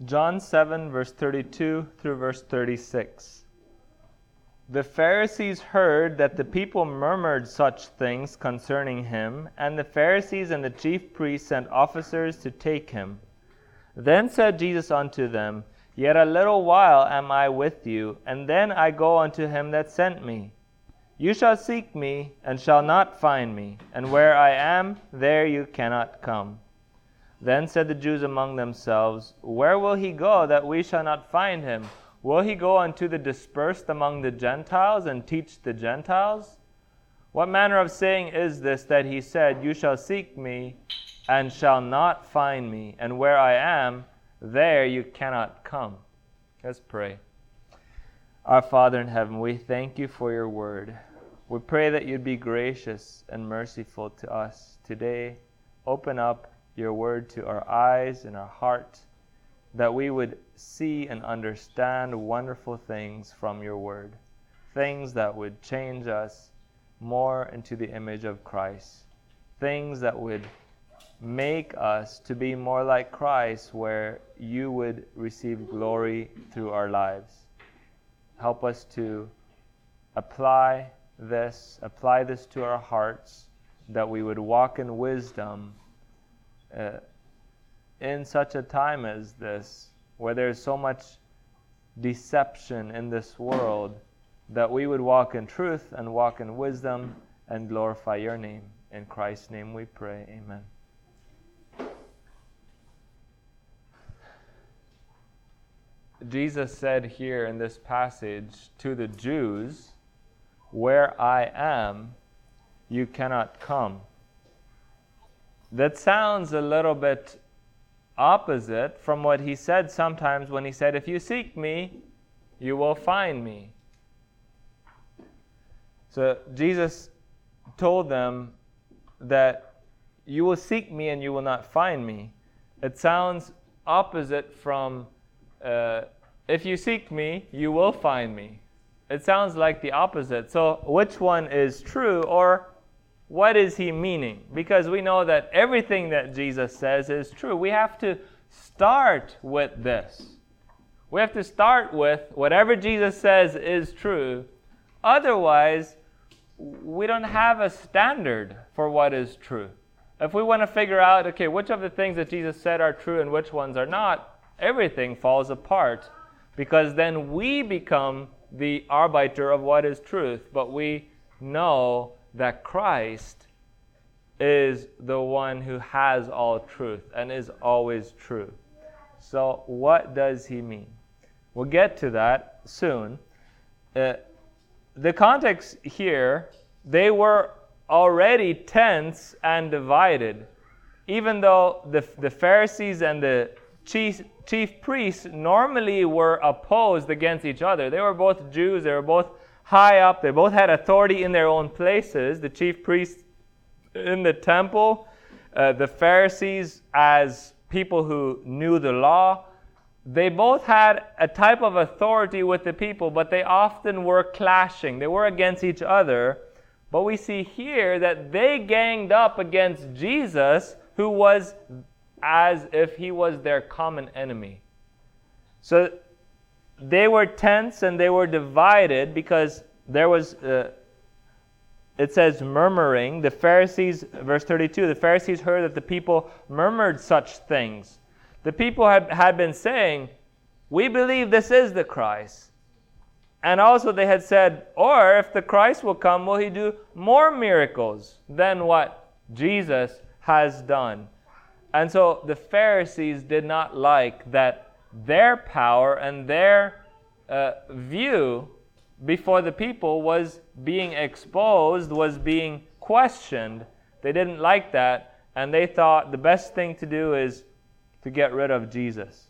John 7, verse 32 through verse 36. The Pharisees heard that the people murmured such things concerning him, and the Pharisees and the chief priests sent officers to take him. Then said Jesus unto them, Yet a little while am I with you, and then I go unto him that sent me. You shall seek me, and shall not find me, and where I am, there you cannot come. Then said the Jews among themselves, Where will he go, that we shall not find him? Will he go unto the dispersed among the Gentiles, and teach the Gentiles? What manner of saying is this, that he said, You shall seek me, and shall not find me, and where I am, there you cannot come? Let's pray. Our Father in heaven, we thank you for your word. We pray that you'd be gracious and merciful to us today. Open up your word to our eyes and our heart, that we would see and understand wonderful things from your word, things that would change us more into the image of Christ, things that would make us to be more like Christ, where you would receive glory through our lives. Help us to apply this to our hearts, that we would walk in wisdom in such a time as this, where there's so much deception in this world, that we would walk in truth and walk in wisdom and glorify your name. In Christ's name we pray. Amen. Jesus said here in this passage to the Jews, Where I am, you cannot come. That sounds a little bit opposite from what he said sometimes when he said, If you seek me, you will find me. So Jesus told them that you will seek me and you will not find me. It sounds opposite from if you seek me, you will find me. It sounds like the opposite. So which one is true, or what is he meaning? Because we know that everything that Jesus says is true. We have to start with this. We have to start with whatever Jesus says is true. Otherwise, we don't have a standard for what is true. If we want to figure out, okay, which of the things that Jesus said are true and which ones are not, everything falls apart, because then we become the arbiter of what is truth. But we know that Christ is the one who has all truth and is always true. So what does he mean? We'll get to that soon. The context here, they were already tense and divided. Even though the Pharisees and the chief priests normally were opposed against each other. They were both Jews, they were both high up, they both had authority in their own places. The chief priests in the temple, the Pharisees as people who knew the law. They both had a type of authority with the people, but they often were clashing. They were against each other. But we see here that they ganged up against Jesus, who was as if he was their common enemy. So they were tense and they were divided because there was, it says murmuring. The Pharisees, verse 32, the Pharisees heard that the people murmured such things. The people had been saying, we believe this is the Christ. And also they had said, or if the Christ will come, will he do more miracles than what Jesus has done? And so the Pharisees did not like that their power and their view before the people was being exposed, was being questioned. They didn't like that, and they thought the best thing to do is to get rid of Jesus.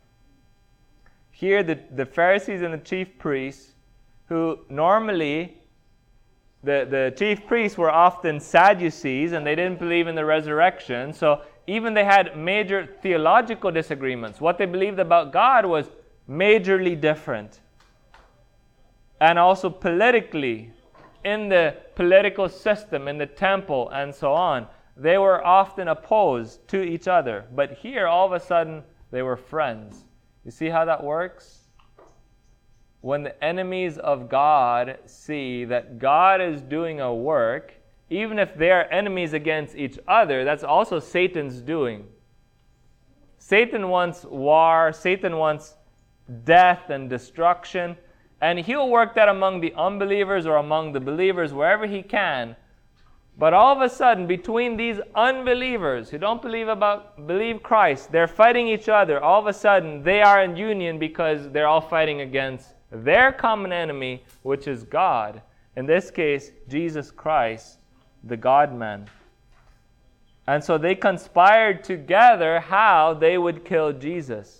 Here the Pharisees and the chief priests, who normally, the chief priests were often Sadducees, and they didn't believe in the resurrection, so even they had major theological disagreements. What they believed about God was majorly different. And also politically, in the political system, in the temple, and so on, they were often opposed to each other. But here, all of a sudden, they were friends. You see how that works? When the enemies of God see that God is doing a work, even if they are enemies against each other, that's also Satan's doing. Satan wants war, Satan wants death and destruction, and he'll work that among the unbelievers or among the believers wherever he can. But all of a sudden, between these unbelievers who don't believe Christ, they're fighting each other. All of a sudden, they are in union because they're all fighting against their common enemy, which is God. In this case, Jesus Christ, the God-man. And so they conspired together how they would kill Jesus.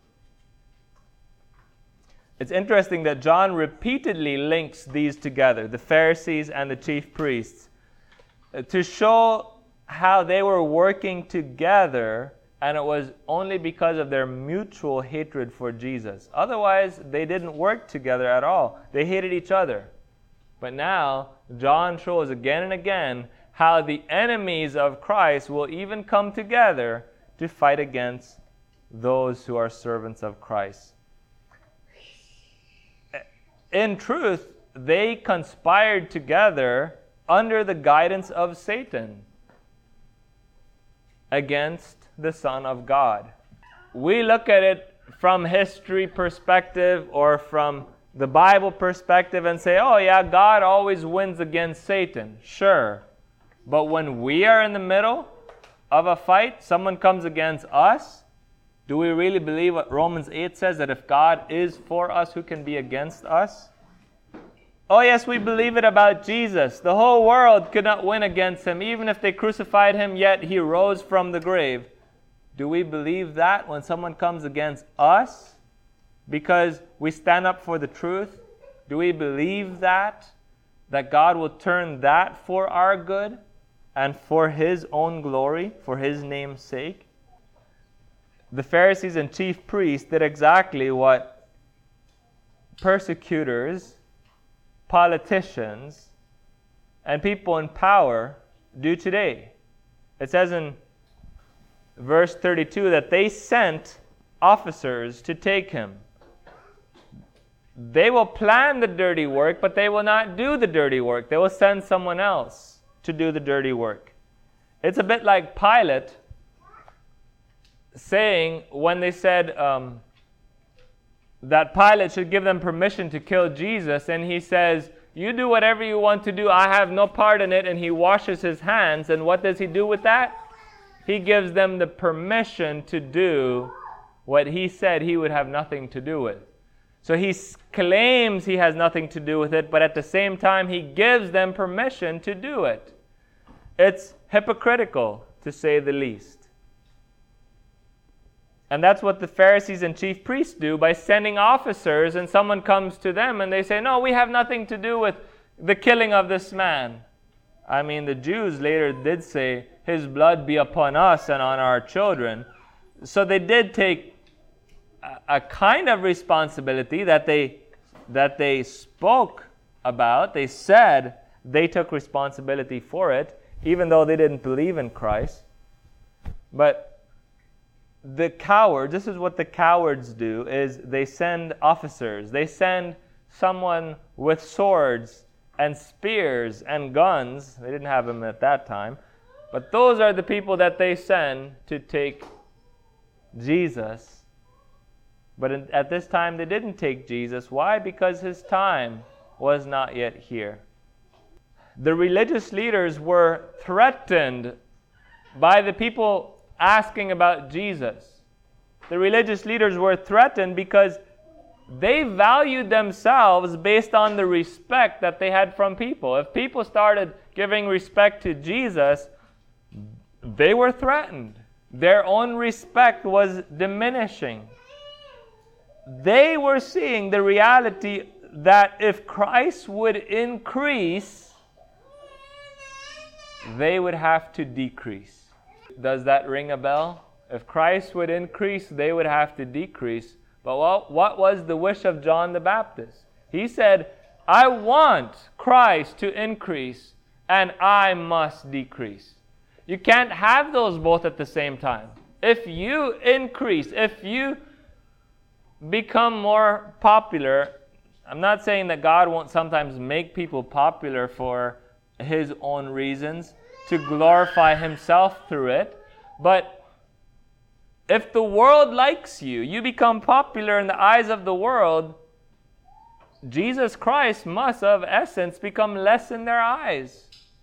It's interesting that John repeatedly links these together, the Pharisees and the chief priests, to show how they were working together, and it was only because of their mutual hatred for Jesus. Otherwise, they didn't work together at all. They hated each other. But now, John shows again and again how the enemies of Christ will even come together to fight against those who are servants of Christ. In truth, they conspired together under the guidance of Satan against the Son of God. We look at it from history perspective or from the Bible perspective and say, oh yeah, God always wins against Satan. Sure. But when we are in the middle of a fight, someone comes against us, do we really believe what Romans 8 says, that if God is for us, who can be against us? Oh yes, we believe it about Jesus. The whole world could not win against him. Even if they crucified him, yet he rose from the grave. Do we believe that when someone comes against us because we stand up for the truth? Do we believe that God will turn that for our good and for his own glory, for his name's sake? The Pharisees and chief priests did exactly what persecutors, politicians, and people in power do today. It says in verse 32 that they sent officers to take him. They will plan the dirty work, but they will not do the dirty work. They will send someone else to do the dirty work. It's a bit like Pilate saying, when they said that Pilate should give them permission to kill Jesus, and he says, you do whatever you want to do, I have no part in it, and he washes his hands, and what does he do with that? He gives them the permission to do what he said he would have nothing to do with. So he claims he has nothing to do with it, but at the same time he gives them permission to do it. It's hypocritical, to say the least. And that's what the Pharisees and chief priests do by sending officers, and someone comes to them and they say, no, we have nothing to do with the killing of this man. I mean, the Jews later did say, his blood be upon us and on our children. So they did take a kind of responsibility that they spoke about. They said they took responsibility for it, even though they didn't believe in Christ. But the cowards, this is what the cowards do, is they send officers. They send someone with swords and spears and guns. They didn't have them at that time. But those are the people that they send to take Jesus. But at this time they didn't take Jesus. Why? Because his time was not yet here. The religious leaders were threatened by the people asking about Jesus. The religious leaders were threatened because they valued themselves based on the respect that they had from people. If people started giving respect to Jesus, they were threatened. Their own respect was diminishing. They were seeing the reality that if Christ would increase, they would have to decrease. Does that ring a bell? If Christ would increase, they would have to decrease. But what was the wish of John the Baptist? He said, I want Christ to increase and I must decrease. You can't have those both at the same time. If you increase, if you become more popular. I'm not saying that God won't sometimes make people popular for His own reasons, to glorify Himself through it. But if the world likes you, you become popular in the eyes of the world, Jesus Christ must, of essence, become less in their eyes.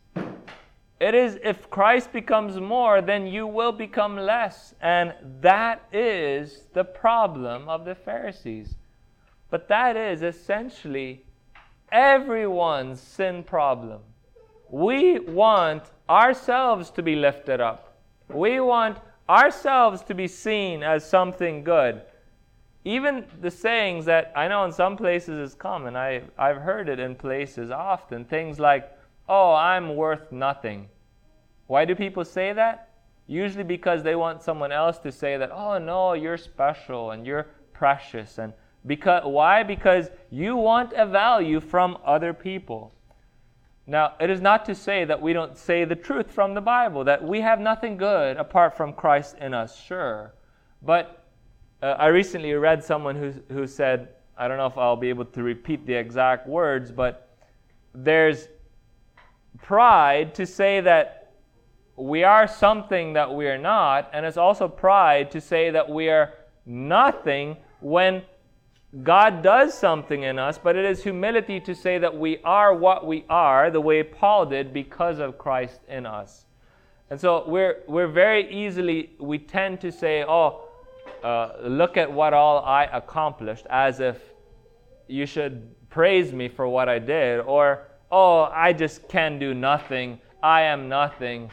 It is, if Christ becomes more, then you will become less. And that is the problem of the Pharisees. But that is essentially everyone's sin problem. We want ourselves to be lifted up. We want ourselves to be seen as something good. Even the sayings that I know in some places is common, I've heard it in places often, things like, oh, I'm worth nothing. Why do people say that? Usually because they want someone else to say that, oh no, you're special and you're precious. And why? Because you want a value from other people. Now, it is not to say that we don't say the truth from the Bible, that we have nothing good apart from Christ in us, sure. But I recently read someone who said, I don't know if I'll be able to repeat the exact words, but there's pride to say that we are something that we are not, and it's also pride to say that we are nothing when God does something in us, but it is humility to say that we are what we are, the way Paul did, because of Christ in us. And so we're very easily, we tend to say, look at what all I accomplished, as if you should praise me for what I did, or, I just can do nothing, I am nothing,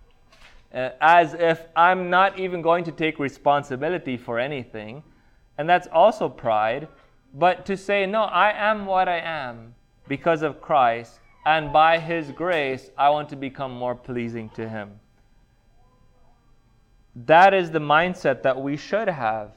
as if I'm not even going to take responsibility for anything. And that's also pride. But to say, no, I am what I am because of Christ, and by His grace, I want to become more pleasing to Him. That is the mindset that we should have.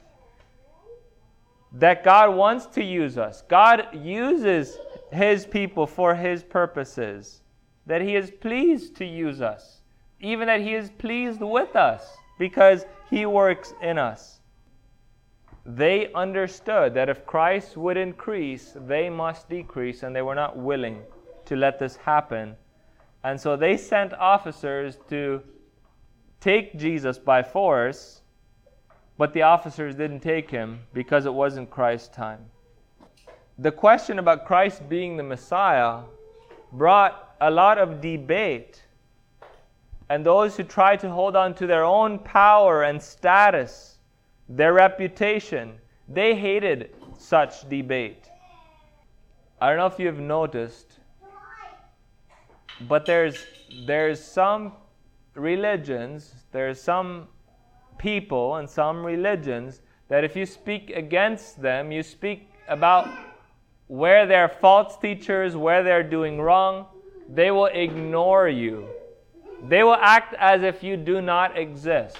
That God wants to use us. God uses His people for His purposes. That He is pleased to use us. Even that He is pleased with us because He works in us. They understood that if Christ would increase, they must decrease, and they were not willing to let this happen. And so they sent officers to take Jesus by force, but the officers didn't take Him because it wasn't Christ's time. The question about Christ being the Messiah brought a lot of debate. And those who tried to hold on to their own power and status, their reputation, they hated such debate. I don't know if you've noticed, but there's some religions, there's some people and some religions that if you speak against them, you speak about where they're false teachers, where they're doing wrong, they will ignore you. They will act as if you do not exist.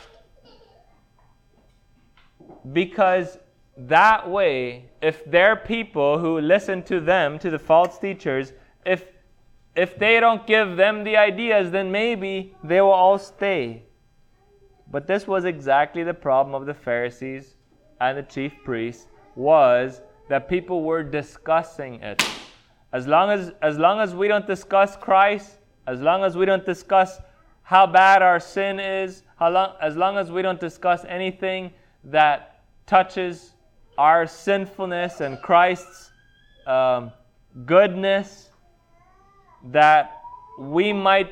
Because that way, if there are people who listen to them, to the false teachers, if they don't give them the ideas, then maybe they will all stay. But this was exactly the problem of the Pharisees and the chief priests, was that people were discussing it. As long as we don't discuss Christ, as long as we don't discuss how bad our sin is, as long as we don't discuss anything that touches our sinfulness and Christ's goodness, that we might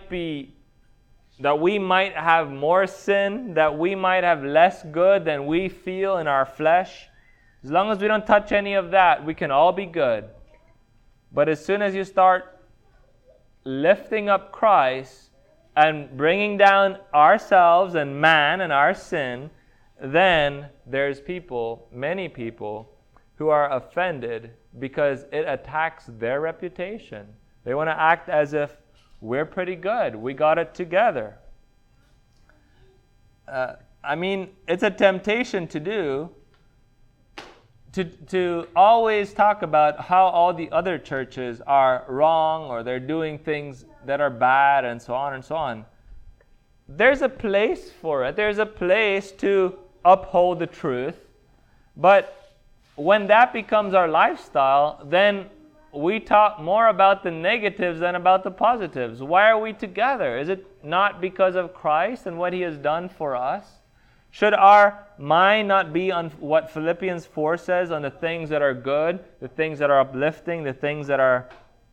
have more sin, that we might have less good than we feel in our flesh. As long as we don't touch any of that, we can all be good. But as soon as you start lifting up Christ and bringing down ourselves and man and our sin, then there's many people, who are offended because it attacks their reputation. They want to act as if we're pretty good, we got it together. It's a temptation to always talk about how all the other churches are wrong, or they're doing things that are bad, and so on and so on. There's a place for it. There's a place to uphold the truth. But when that becomes our lifestyle, then we talk more about the negatives than about the positives. Why are we together? Is it not because of Christ and what He has done for us? Should our mind not be on what Philippians 4 says, on the things that are good, the things that are uplifting, the things that are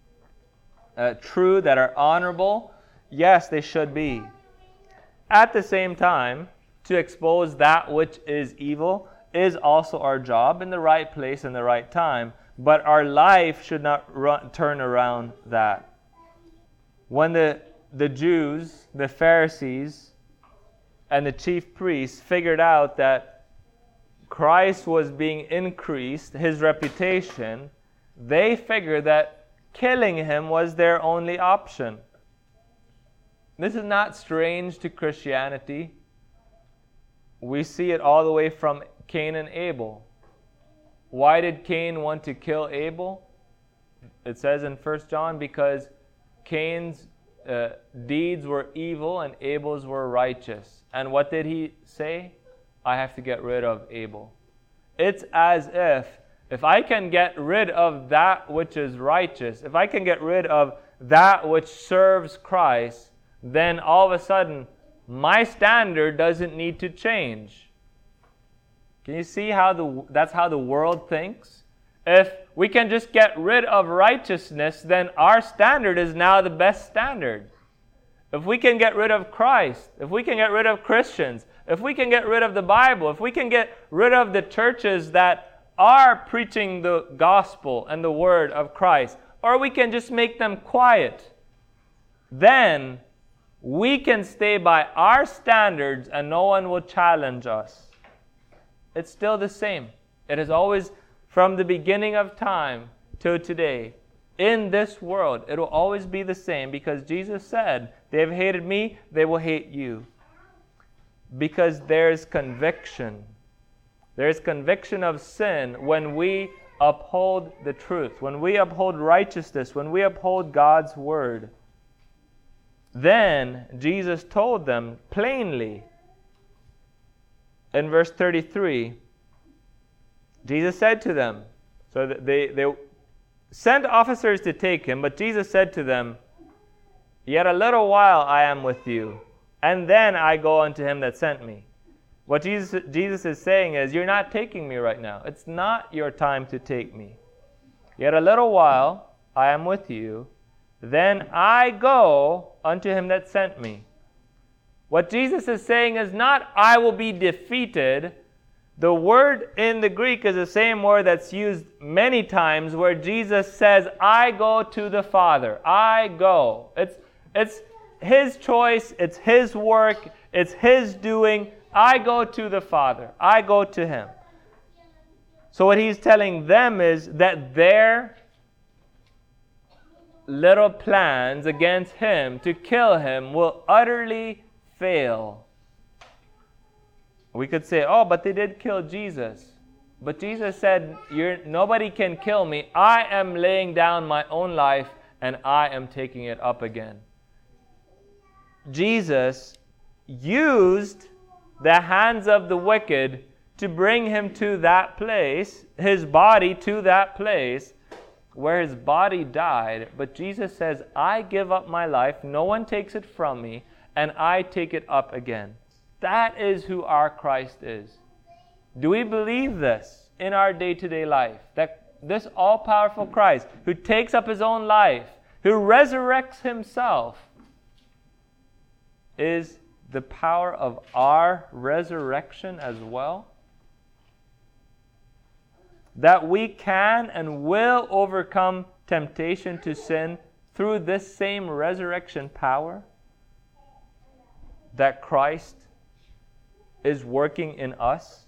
true, that are honorable? Yes, they should be. At the same time, to expose that which is evil is also our job in the right place and the right time. But our life should not turn around that. When the Jews, the Pharisees, and the chief priests figured out that Christ was being increased, His reputation, they figured that killing Him was their only option. This is not strange to Christianity. We see it all the way from Cain and Abel. Why did Cain want to kill Abel? It says in 1 John, because Cain's deeds were evil and Abel's were righteous. And what did he say? I have to get rid of Abel. It's as if I can get rid of that which is righteous, if I can get rid of that which serves Christ, then all of a sudden my standard doesn't need to change. Can you see how that's how the world thinks? If we can just get rid of righteousness, then our standard is now the best standard. If we can get rid of Christ, if we can get rid of Christians, if we can get rid of the Bible, if we can get rid of the churches that are preaching the gospel and the word of Christ, or we can just make them quiet, then we can stay by our standards and no one will challenge us. It's still the same. It is always, from the beginning of time to today, in this world, it will always be the same, because Jesus said, they have hated me, they will hate you. Because there's conviction. There's conviction of sin when we uphold the truth, when we uphold righteousness, when we uphold God's word. Then Jesus told them plainly, in verse 33, Jesus said to them, so they sent officers to take Him, but Jesus said to them, yet a little while I am with you, and then I go unto Him that sent me. What Jesus is saying is, you're not taking me right now. It's not your time to take me. Yet a little while I am with you, then I go unto Him that sent me. What Jesus is saying is not, I will be defeated. The word in the Greek is the same word that's used many times where Jesus says, I go to the Father. I go. It's His choice. It's His work. It's His doing. I go to the Father. I go to Him. So what He's telling them is that their little plans against Him to kill Him will utterly fail. We could say, oh, but they did kill Jesus. But Jesus said, nobody can kill me. I am laying down my own life and I am taking it up again. Jesus used the hands of the wicked to bring Him to that place, His body to that place where His body died. But Jesus says, I give up my life, no one takes it from me, and I take it up again. That is who our Christ is. Do we believe this in our day-to-day life? That this all-powerful Christ, who takes up His own life, who resurrects Himself, is the power of our resurrection as well? That we can and will overcome temptation to sin through this same resurrection power that Christ is working in us.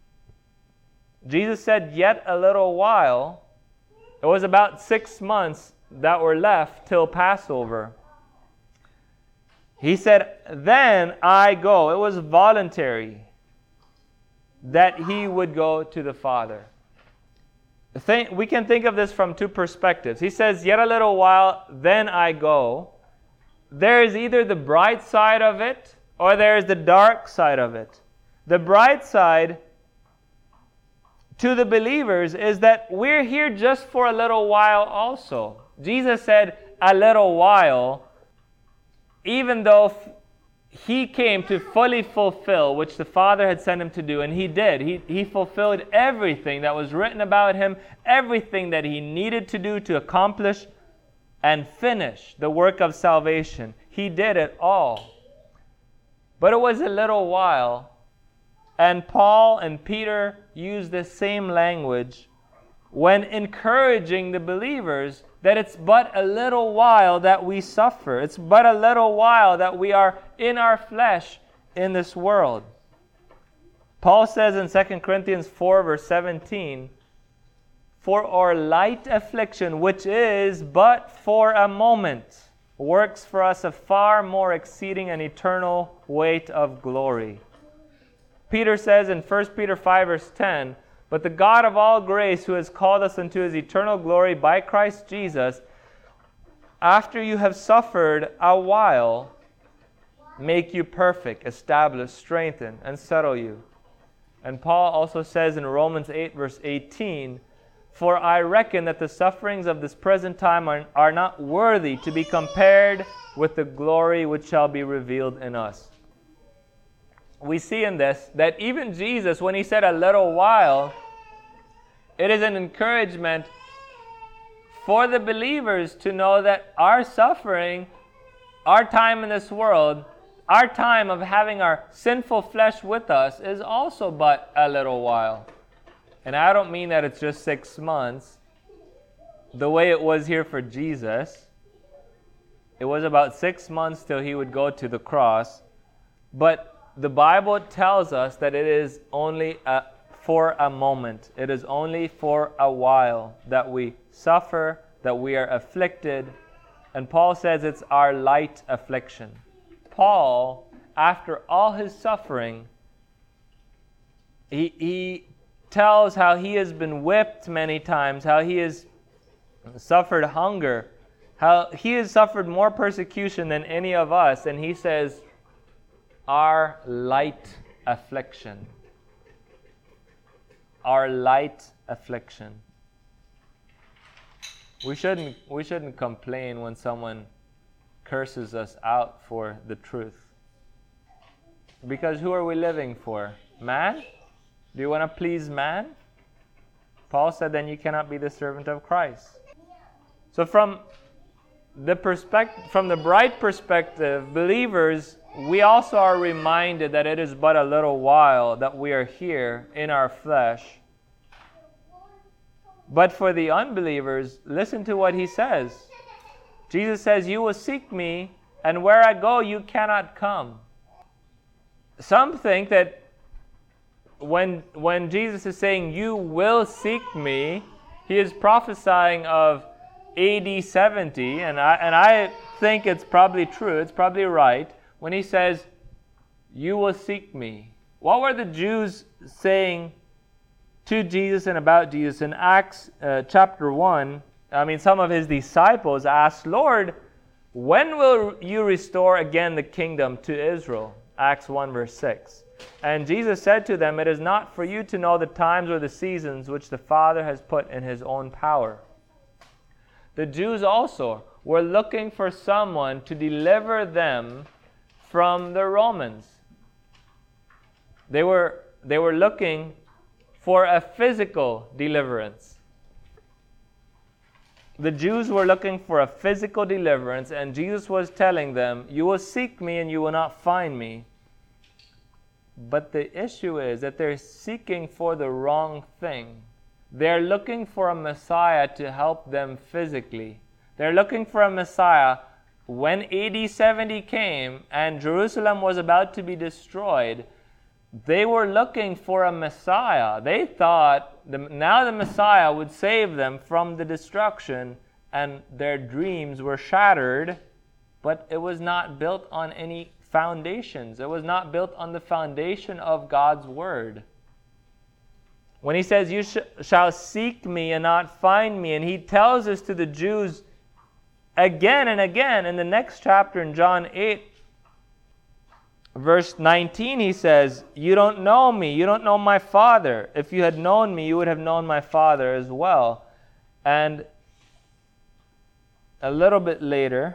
Jesus said, yet a little while. It was about 6 months that were left till Passover. He said, then I go. It was voluntary that He would go to the Father. We can think of this from two perspectives. He says, yet a little while, then I go. There is either the bright side of it or there is the dark side of it. The bright side to the believers is that we're here just for a little while also. Jesus said a little while, even though he came to fully fulfill which the Father had sent him to do, and he did. He fulfilled everything that was written about him, everything that he needed to do to accomplish and finish the work of salvation. He did it all. But it was a little while. And Paul and Peter use the same language when encouraging the believers that it's but a little while that we suffer. It's but a little while that we are in our flesh in this world. Paul says in 2 Corinthians 4 verse 17, "For our light affliction, which is but for a moment, works for us a far more exceeding and eternal weight of glory." Peter says in 1 Peter 5 verse 10, "But the God of all grace, who has called us unto his eternal glory by Christ Jesus, after you have suffered a while, make you perfect, establish, strengthen, and settle you." And Paul also says in Romans 8 verse 18, "For I reckon that the sufferings of this present time are not worthy to be compared with the glory which shall be revealed in us." We see in this that even Jesus, when he said a little while, it is an encouragement for the believers to know that our suffering, our time in this world, our time of having our sinful flesh with us is also but a little while. And I don't mean that it's just 6 months, the way it was here for Jesus. It was about 6 months till he would go to the cross. But the Bible tells us that it is only for a moment. It is only for a while that we suffer, that we are afflicted. And Paul says it's our light affliction. Paul, after all his suffering, he tells how he has been whipped many times, how he has suffered hunger, how he has suffered more persecution than any of us. And he says, our light affliction. Our light affliction. We shouldn't complain when someone curses us out for the truth. Because who are we living for? Man? Do you want to please man? Paul said, then you cannot be the servant of Christ. So from the bright perspective, believers, we also are reminded that it is but a little while that we are here in our flesh. But for the unbelievers, listen to what he says. Jesus says, "You will seek me, and where I go, you cannot come." Some think that when Jesus is saying, "You will seek me," he is prophesying of AD 70, and I think it's probably true, it's probably right, when he says, "You will seek me." What were the Jews saying to Jesus and about Jesus? In Acts chapter 1, some of his disciples asked, "Lord, when will you restore again the kingdom to Israel?" Acts 1 verse 6. And Jesus said to them, "It is not for you to know the times or the seasons which the Father has put in his own power." The Jews also were looking for someone to deliver them from the Romans. They were looking for a physical deliverance. The Jews were looking for a physical deliverance, and Jesus was telling them, "You will seek me and you will not find me." But the issue is that they're seeking for the wrong thing. They're looking for a Messiah to help them physically. They're looking for a Messiah. When AD 70 came and Jerusalem was about to be destroyed, they were looking for a Messiah. They thought now the Messiah would save them from the destruction, and their dreams were shattered, but it was not built on any foundations. It was not built on the foundation of God's Word. When he says, "You shall seek me and not find me," and he tells this to the Jews again and again in the next chapter in John 8, verse 19, he says, you don't know me. You don't know my Father. If you had known me, you would have known my Father as well. And a little bit later,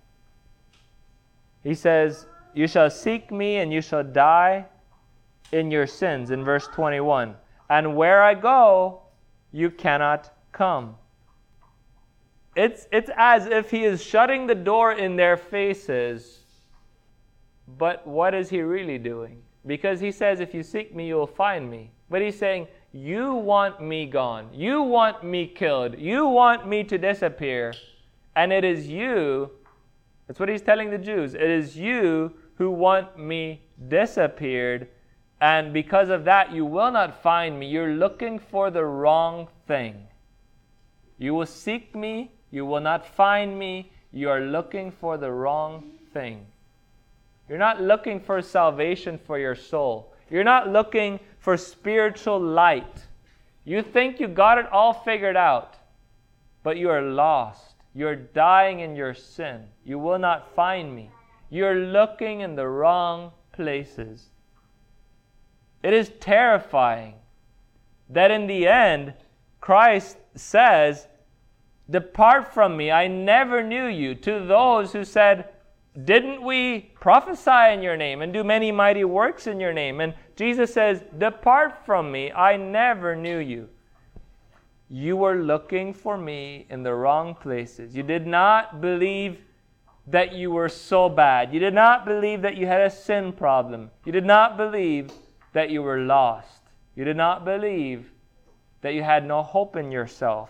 he says, you shall seek me and you shall die in your sins, in verse 21. And where I go, you cannot come. It's as if he is shutting the door in their faces. But what is he really doing? Because he says, if you seek me, you will find me. But he's saying, you want me gone. You want me killed. You want me to disappear. And it is you, that's what he's telling the Jews, it is you who want me disappeared. And because of that, you will not find me. You're looking for the wrong thing. You will seek me. You will not find me. You are looking for the wrong thing. You're not looking for salvation for your soul. You're not looking for spiritual light. You think you got it all figured out, but you are lost. You're dying in your sin. You will not find me. You're looking in the wrong places. It is terrifying that in the end, Christ says, depart from me, I never knew you, to those who said, didn't we prophesy in your name and do many mighty works in your name? And Jesus says, depart from me, I never knew you. You were looking for me in the wrong places. You did not believe that you were so bad. You did not believe that you had a sin problem. You did not believe that you were lost. You did not believe that you had no hope in yourself.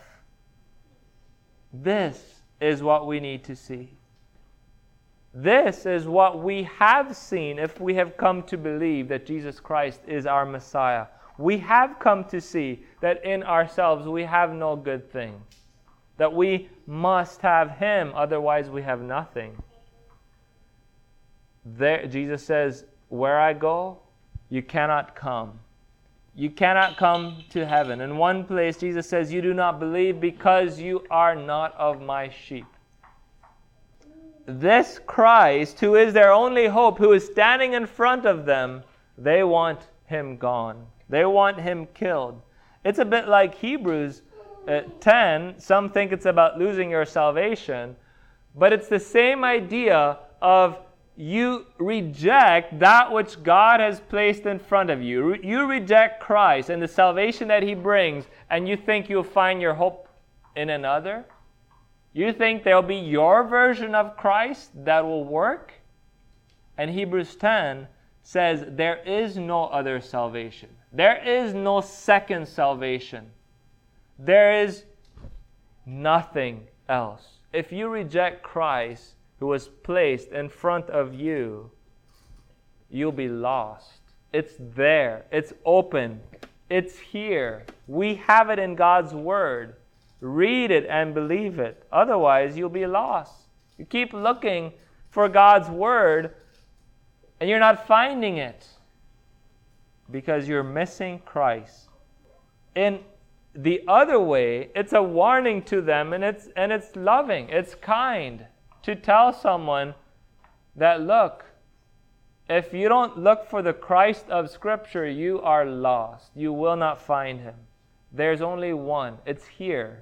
This is what we need to see. This is what we have seen if we have come to believe that Jesus Christ is our Messiah. We have come to see that in ourselves we have no good thing. That we must have Him, otherwise we have nothing. There, Jesus says, where I go, you cannot come. You cannot come to heaven. In one place, Jesus says, you do not believe because you are not of my sheep. This Christ, who is their only hope, who is standing in front of them, they want Him gone. They want Him killed. It's a bit like Hebrews 10. Some think it's about losing your salvation, but it's the same idea of you reject that which God has placed in front of you. You reject Christ and the salvation that He brings, and you think you'll find your hope in another. You think there'll be your version of Christ that will work? And Hebrews 10 says there is no other salvation. There is no second salvation. There is nothing else. If you reject Christ, who was placed in front of you, you'll be lost. It's there. It's open. It's here. We have it in God's Word. Read it and believe it. Otherwise, you'll be lost. You keep looking for God's Word, and you're not finding it because you're missing Christ. In the other way, it's a warning to them, and it's loving. It's kind to tell someone that, look, if you don't look for the Christ of Scripture, you are lost. You will not find Him. There's only one. It's here.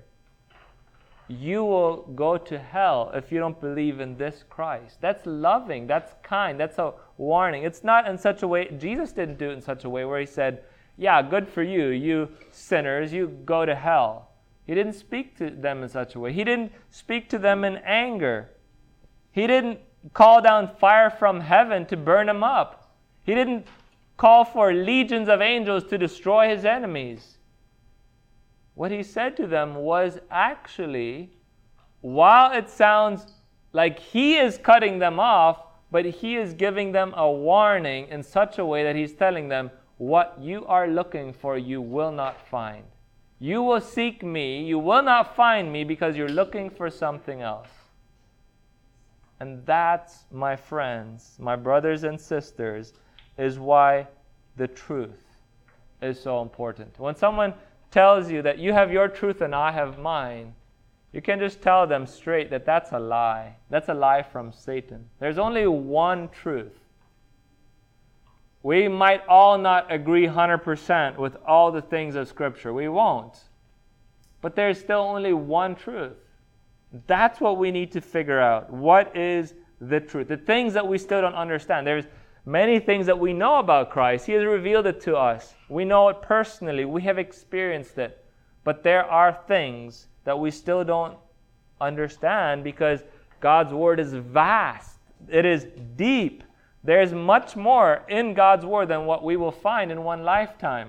You will go to hell if you don't believe in this Christ. That's loving. That's kind. That's a warning. It's not in such a way. Jesus didn't do it in such a way where He said, yeah, good for you, you sinners, you go to hell. He didn't speak to them in such a way. He didn't speak to them in anger. He didn't call down fire from heaven to burn them up. He didn't call for legions of angels to destroy His enemies. What He said to them was actually, while it sounds like He is cutting them off, but He is giving them a warning in such a way that He's telling them, what you are looking for, you will not find. You will seek me, you will not find me because you're looking for something else. And that's, my friends, my brothers and sisters, is why the truth is so important. When someone tells you that you have your truth and I have mine, you can just tell them straight that that's a lie. That's a lie from Satan. There's only one truth. We might all not agree 100% with all the things of Scripture. We won't. But there's still only one truth. That's what we need to figure out. What is the truth? The things that we still don't understand. There's many things that we know about Christ. He has revealed it to us. We know it personally. We have experienced it. But there are things that we still don't understand because God's Word is vast. It is deep. There's much more in God's Word than what we will find in one lifetime.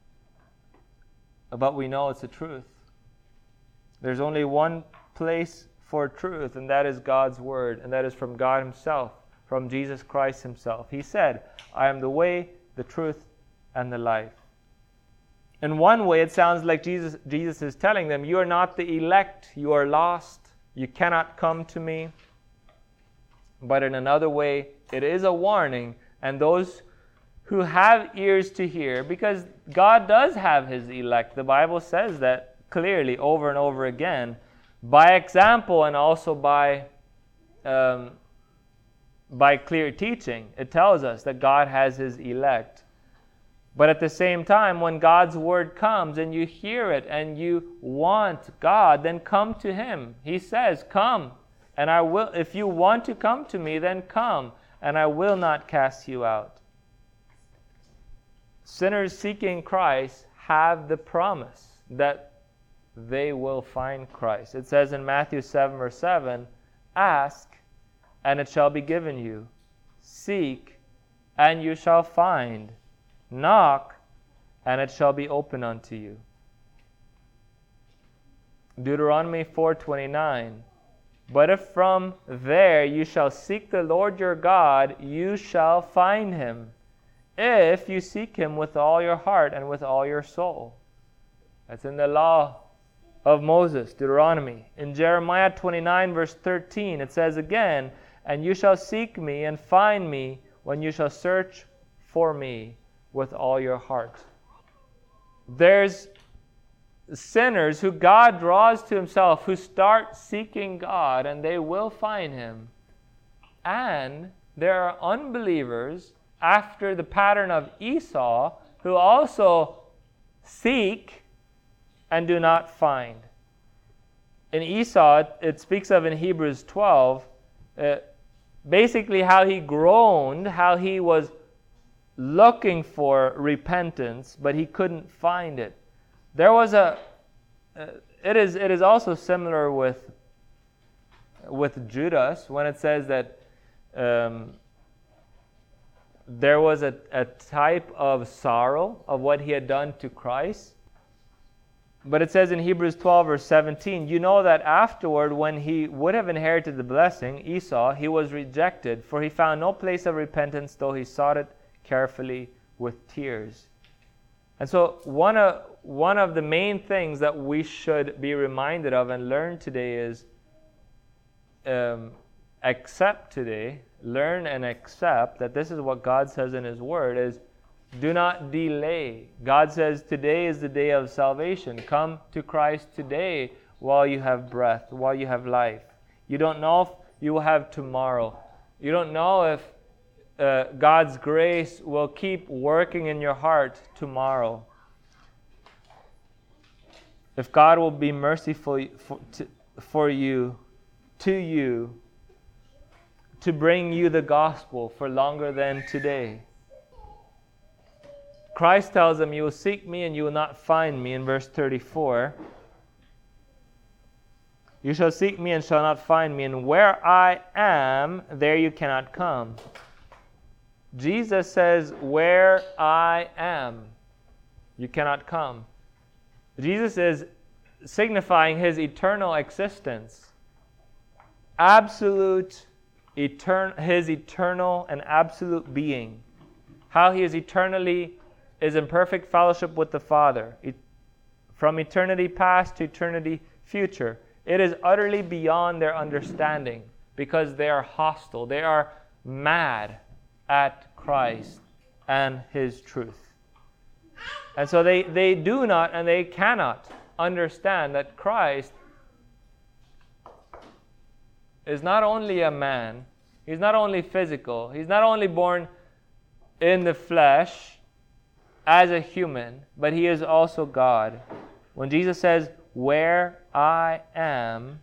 But we know it's the truth. There's only one place for truth, and that is God's Word, and that is from God Himself, from Jesus Christ Himself. He said, I am the way, the truth, and the life. In one way, it sounds like Jesus is telling them, you are not the elect, you are lost, you cannot come to me. But in another way, it is a warning, and those who have ears to hear, because God does have His elect. The Bible says that clearly over and over again, by example and also by clear teaching. It tells us that God has His elect. But at the same time, when God's Word comes and you hear it and you want God, then come to Him. He says, come, and I will. If you want to come to me, then come, and I will not cast you out. Sinners seeking Christ have the promise that they will find Christ. It says in Matthew 7, verse 7, ask, and it shall be given you. Seek, and you shall find. Knock, and it shall be opened unto you. Deuteronomy 4:29. But if from there you shall seek the Lord your God, you shall find Him, if you seek Him with all your heart and with all your soul. That's in the law of Moses, Deuteronomy. In Jeremiah 29, verse 13, it says again, and you shall seek me and find me when you shall search for me with all your heart. There's sinners who God draws to Himself, who start seeking God, and they will find Him. And there are unbelievers, after the pattern of Esau, who also seek and do not find. In Esau, it speaks of in Hebrews 12, basically how he groaned, how he was looking for repentance, but he couldn't find it. There was it is also similar with Judas, when it says that there was a type of sorrow of what he had done to Christ. But it says in Hebrews 12, verse 17, you know that afterward, when he would have inherited the blessing, Esau, he was rejected, for he found no place of repentance, though he sought it carefully with tears. And so one of the main things that we should be reminded of and learn today is accept today, learn and accept that this is what God says in His Word is, do not delay. God says today is the day of salvation. Come to Christ today while you have breath, while you have life. You don't know if you will have tomorrow. You don't know if God's grace will keep working in your heart tomorrow. If God will be merciful for you, to you, to bring you the gospel for longer than today. Christ tells them, you will seek me and you will not find me, in verse 34. You shall seek me and shall not find me, and where I am, there you cannot come. Jesus says, where I am, you cannot come. Jesus is signifying His eternal existence. His eternal and absolute being. How He is eternally is in perfect fellowship with the Father. From eternity past to eternity future. It is utterly beyond their understanding because they are hostile. They are mad at Christ and His truth. And so they do not and they cannot understand that Christ is not only a man, He's not only physical, He's not only born in the flesh as a human, but he is also God. When Jesus says, "Where I am,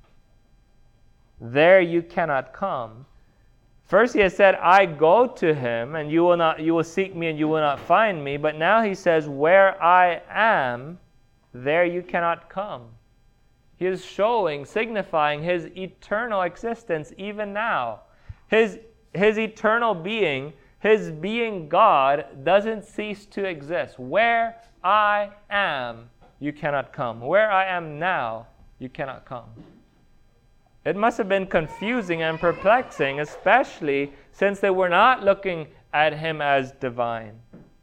there you cannot come." First he has said, "I go to him, and you will seek me and you will not find me." But now he says, "Where I am, there you cannot come." He is signifying his eternal existence even now. His eternal being, his being God, doesn't cease to exist. Where I am, you cannot come. Where I am now, you cannot come. It must have been confusing and perplexing, especially since they were not looking at him as divine.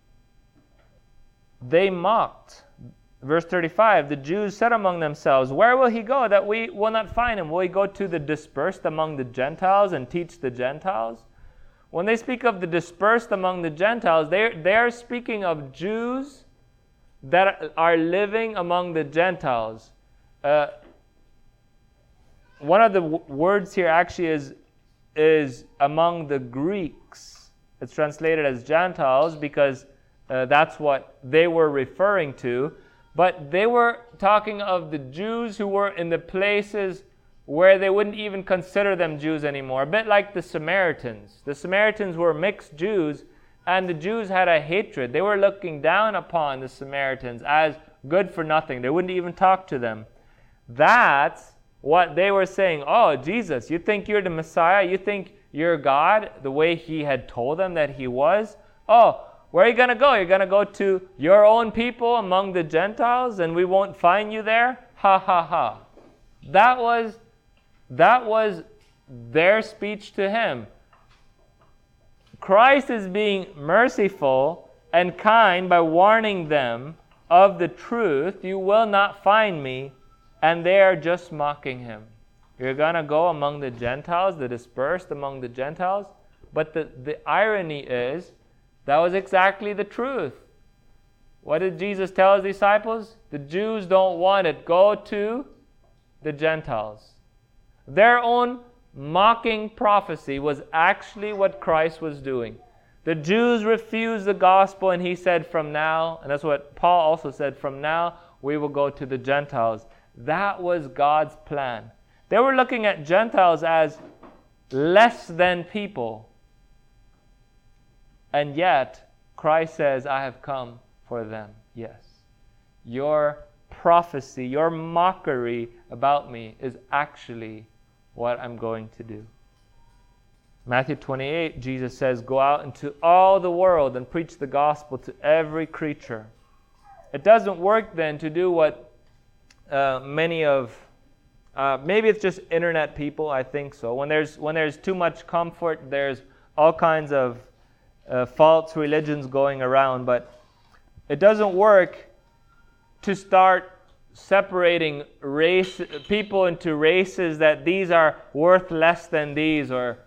They mocked. Verse 35, the Jews said among themselves, "Where will he go that we will not find him? Will he go to the dispersed among the Gentiles and teach the Gentiles?" When they speak of the dispersed among the Gentiles, they are speaking of Jews that are living among the Gentiles. One of the words here actually is among the Greeks. It's translated as Gentiles because that's what they were referring to. But they were talking of the Jews who were in the places where they wouldn't even consider them Jews anymore. A bit like the Samaritans. The Samaritans were mixed Jews, and the Jews had a hatred. They were looking down upon the Samaritans as good for nothing. They wouldn't even talk to them. That's what they were saying. "Oh, Jesus, you think you're the Messiah? You think you're God?" The way he had told them that he was. "Oh, where are you going to go? You're going to go to your own people among the Gentiles and we won't find you there? Ha ha ha." That was their speech to him. Christ is being merciful and kind by warning them of the truth. "You will not find me," and they are just mocking him. You're going to go among the Gentiles, the dispersed among the Gentiles. But the irony is, that was exactly the truth. What did Jesus tell his disciples? The Jews don't want it. Go to the Gentiles. Their own mocking prophecy was actually what Christ was doing. The Jews refused the gospel, and he said, "From now," and that's what Paul also said, "From now we will go to the Gentiles." That was God's plan. They were looking at Gentiles as less than people. And yet, Christ says, "I have come for them." Yes. Your prophecy, your mockery about me is actually what I'm going to do. Matthew 28, Jesus says, "Go out into all the world and preach the gospel to every creature." It doesn't work then to do what many of, maybe it's just internet people, I think so. When there's too much comfort, there's all kinds of false religions going around, but it doesn't work to start separating people into races, that these are worth less than these, or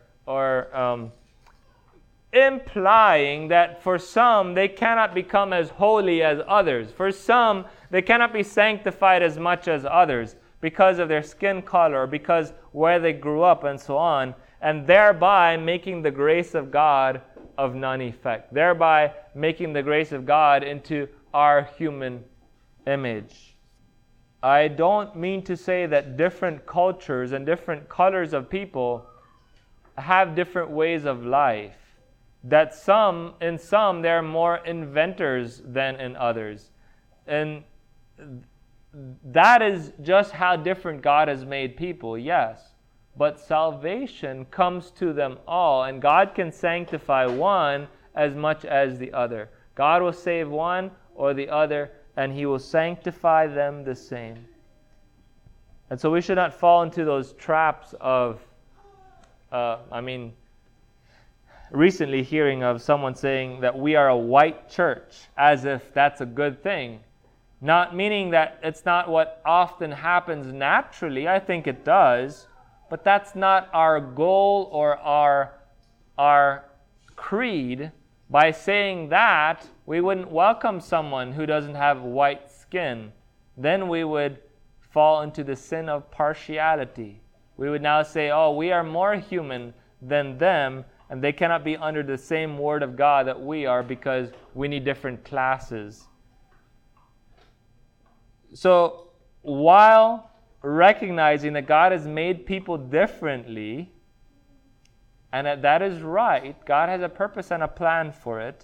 implying that for some they cannot become as holy as others. For some they cannot be sanctified as much as others because of their skin color, or because where they grew up, and so on, and thereby making the grace of God of none effect, thereby making the grace of God into our human image. I don't mean to say that different cultures and different colors of people have different ways of life, that in some they're more inventors than in others, and that is just how different God has made people, yes. But salvation comes to them all, and God can sanctify one as much as the other. God will save one or the other, and he will sanctify them the same. And so we should not fall into those traps of, recently hearing of someone saying that we are a white church, as if that's a good thing. Not meaning that it's not what often happens naturally. I think it does. But that's not our goal or our creed. By saying that, we wouldn't welcome someone who doesn't have white skin. Then we would fall into the sin of partiality. We would now say, "Oh, we are more human than them, and they cannot be under the same Word of God that we are, because we need different classes. So while recognizing that God has made people differently, and that is right, God has a purpose and a plan for it,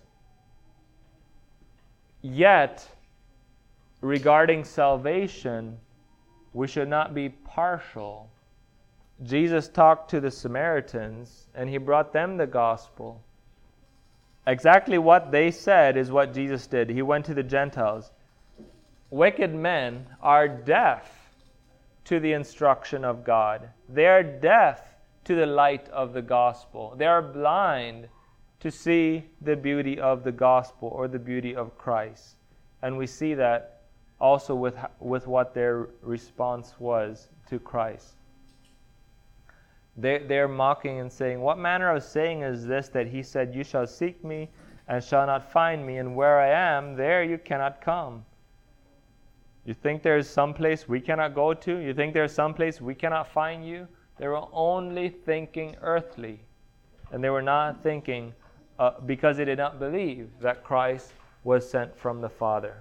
yet regarding salvation, we should not be partial. Jesus talked to the Samaritans, and he brought them the gospel. Exactly what they said is what Jesus did. He went to the Gentiles. Wicked men are deaf to the instruction of God. They are deaf to the light of the gospel. They are blind to see the beauty of the gospel or the beauty of Christ. And we see that also with what their response was to Christ. They're mocking and saying, "What manner of saying is this, that he said, 'You shall seek me and shall not find me, and where I am, there you cannot come'?" You think there's some place we cannot go to? You think there's some place we cannot find you? They were only thinking earthly. And they were not thinking because they did not believe that Christ was sent from the Father.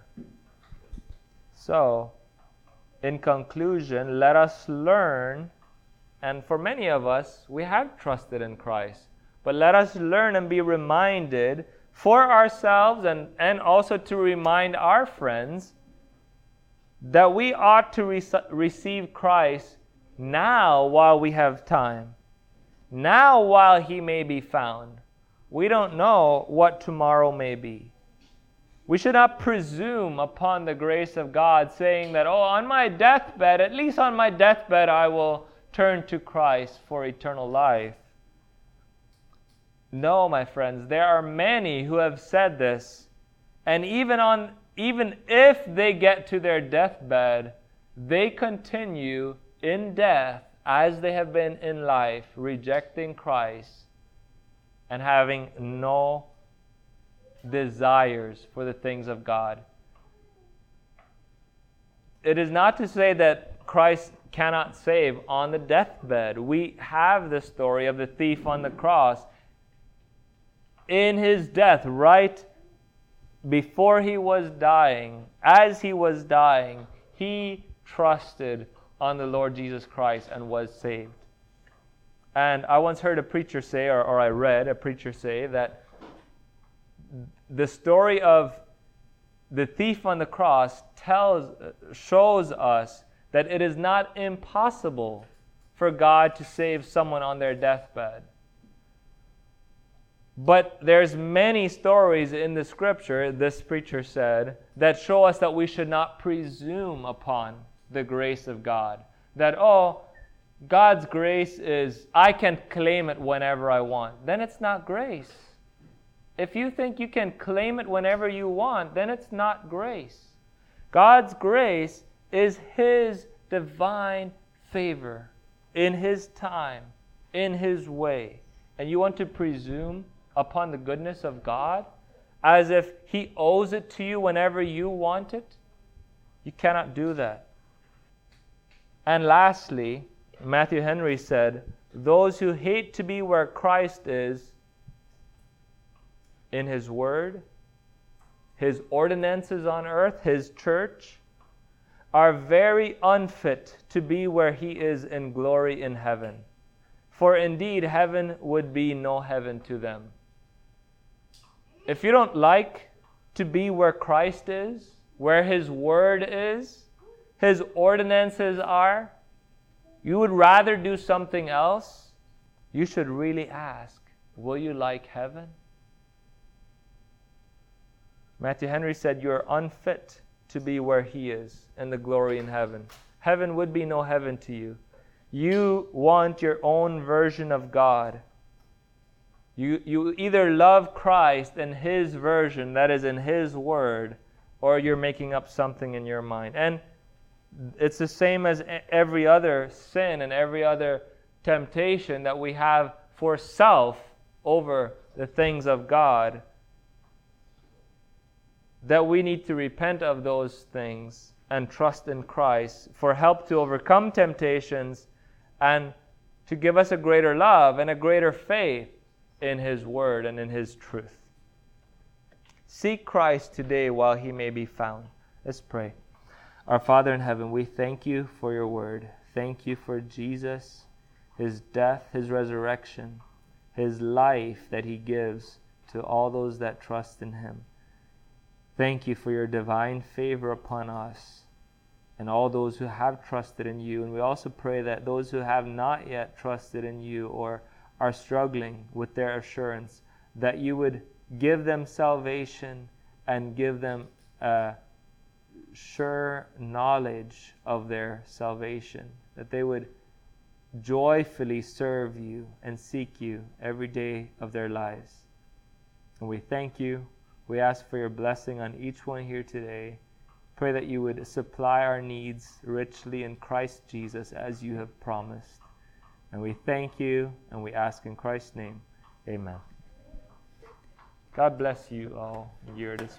So, in conclusion, let us learn, and for many of us, we have trusted in Christ, but let us learn and be reminded for ourselves and also to remind our friends that we ought to receive Christ now while we have time, now while he may be found. We don't know what tomorrow may be. We should not presume upon the grace of God, saying that, on my deathbed, at least on my deathbed, I will turn to Christ for eternal life. No, my friends, there are many who have said this, and even if they get to their deathbed, they continue in death as they have been in life, rejecting Christ and having no desires for the things of God. It is not to say that Christ cannot save on the deathbed. We have the story of the thief on the cross. In his death, right before he was dying, as he was dying, he trusted on the Lord Jesus Christ and was saved. And I once heard a preacher say, or I read a preacher say, that the story of the thief on the cross shows us that it is not impossible for God to save someone on their deathbed. But there's many stories in the scripture, this preacher said, that show us that we should not presume upon the grace of God. That, God's grace is, I can claim it whenever I want. Then it's not grace. If you think you can claim it whenever you want, then it's not grace. God's grace is His divine favor in His time, in His way. And you want to presume upon the goodness of God as if He owes it to you whenever you want it? You cannot do that. And lastly, Matthew Henry said, those who hate to be where Christ is, in His Word, His ordinances on earth, His church, are very unfit to be where He is in glory in heaven. For indeed, heaven would be no heaven to them. If you don't like to be where Christ is, where His Word is, His ordinances are, you would rather do something else, you should really ask, will you like heaven? Matthew Henry said, you are unfit to be where He is in the glory in heaven. Heaven would be no heaven to you. You want your own version of God. You either love Christ and His version, that is in His Word, or you're making up something in your mind. And it's the same as every other sin and every other temptation that we have for self over the things of God, that we need to repent of those things and trust in Christ for help to overcome temptations and to give us a greater love and a greater faith in His Word and in His truth. Seek Christ today while He may be found. Let's pray. Our Father in heaven, we thank You for Your Word. Thank You for Jesus, His death, His resurrection, His life that He gives to all those that trust in Him. Thank You for Your divine favor upon us and all those who have trusted in You. And we also pray that those who have not yet trusted in You or are struggling with their assurance, that You would give them salvation and give them a sure knowledge of their salvation, that they would joyfully serve You and seek You every day of their lives. And we thank You. We ask for Your blessing on each one here today. Pray that You would supply our needs richly in Christ Jesus as You have promised. And we thank You and we ask in Christ's name. Amen. God bless you all. You're dismissed.